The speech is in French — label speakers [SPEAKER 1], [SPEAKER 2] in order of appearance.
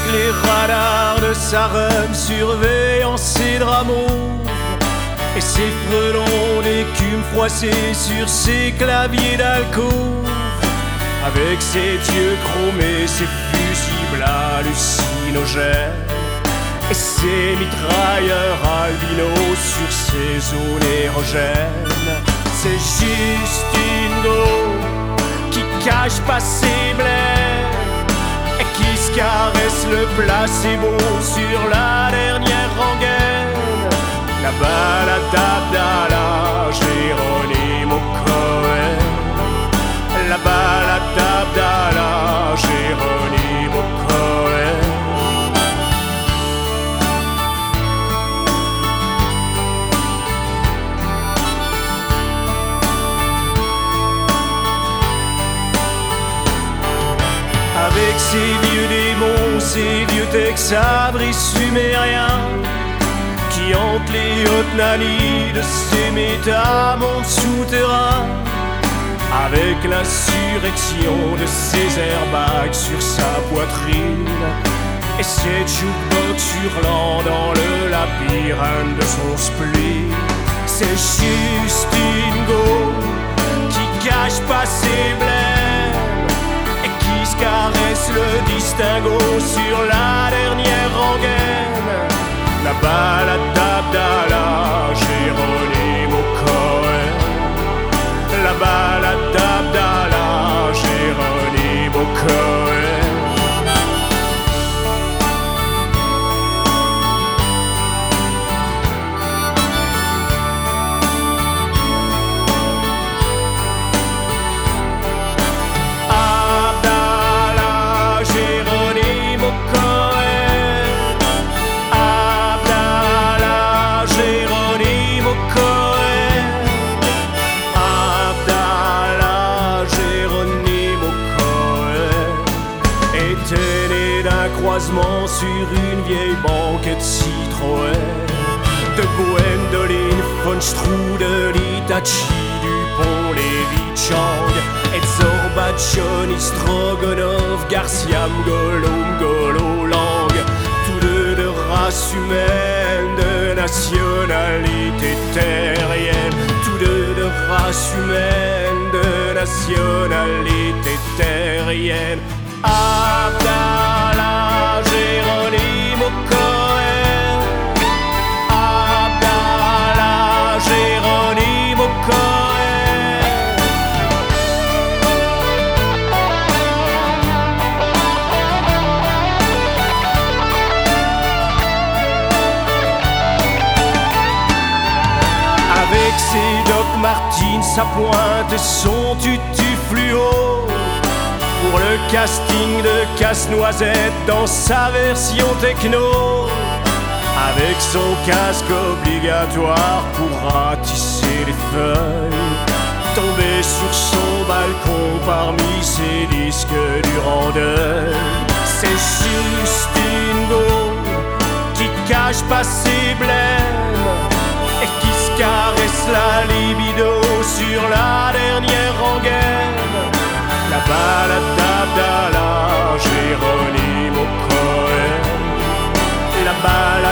[SPEAKER 1] les radars de sa run surveillant ses drameaux et ses frelons d'écume froissés sur ses claviers d'alcôve, avec ses yeux chromés, ses fusibles hallucinogènes et ses mitrailleurs albinos sur ses zones érogènes. C'est juste une go qui cache pas ses blés et qui se caresse le placebo sur la dernière rengaine. La balade d'Abdallah, Geronimo Cohen. La balade d'Abdallah, Geronimo Cohen. Avec ses vieux démons, ses vieux texabris sumériens qui hantent les hautes nanies de ces métamondes souterrains, avec l'insurrection de ses airbags sur sa poitrine et cette jukebox hurlant dans le labyrinthe de son spleen. C'est juste une go qui cache pas ses blêmes et qui se caresse le distinguo sur la dernière rengaine. La balade d'Abdallah, Geronimo Cohen. La balade d'Abdallah, Geronimo Cohen. Abdallah, Geronimo Cohen. Abdallah, Geronimo Cohen. Abdallah, Geronimo Cohen était né d'un croisement sur une vieille banquette Citroën de Gwendoline von Strudel, Itachi, Dupont, Lévi-Chang, Zorbachon, Stroganov, Garcia, Mgolo Lang, tous deux de race humaine, de nationalité terrienne, tous deux de race humaine, de nationalité terrienne. Abdallah, Geronimo Cohen. Abdallah, Geronimo Cohen. Avec ses Doc Martens, sa pointe et son tutu fluo, pour le casting de Casse-Noisette dans sa version techno, avec son casque obligatoire pour ratisser les feuilles, tombé sur son balcon parmi ses disques du randeur. C'est juste une go qui cache pas ses blêmes et qui se caresse la libido sur la dernière rengaine. La balade d'Abdallah, Geronimo Cohen. La balade